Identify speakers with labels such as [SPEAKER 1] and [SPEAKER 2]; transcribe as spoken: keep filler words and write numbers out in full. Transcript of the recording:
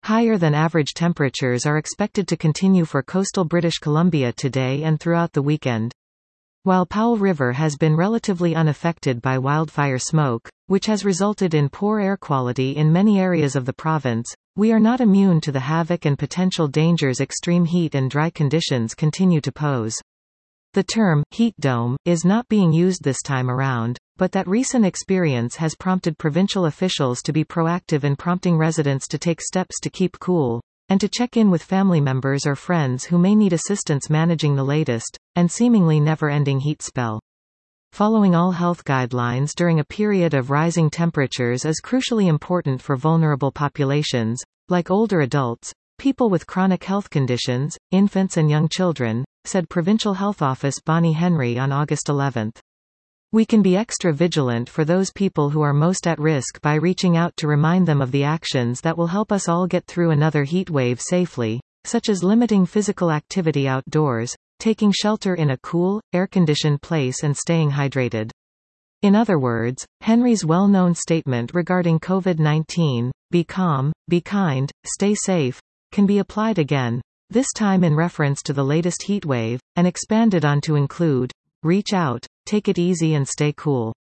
[SPEAKER 1] Higher than average temperatures are expected to continue for coastal British Columbia today and throughout the weekend. While Powell River has been relatively unaffected by wildfire smoke, which has resulted in poor air quality in many areas of the province, we are not immune to the havoc and potential dangers extreme heat and dry conditions continue to pose. The term, heat dome, is not being used this time around, but that recent experience has prompted provincial officials to be proactive in prompting residents to take steps to keep cool, and to check in with family members or friends who may need assistance managing the latest, and seemingly never-ending heat spell. Following all health guidelines during a period of rising temperatures is crucially important for vulnerable populations, like older adults, people with chronic health conditions, infants and young children, said Provincial Health Officer Bonnie Henry on August eleventh. We can be extra vigilant for those people who are most at risk by reaching out to remind them of the actions that will help us all get through another heat wave safely, such as limiting physical activity outdoors, taking shelter in a cool, air-conditioned place and staying hydrated. In other words, Henry's well-known statement regarding COVID nineteen, "Be calm, be kind, stay safe," can be applied again, this time in reference to the latest heat wave, and expanded on to include, "Reach out, take it easy and stay cool."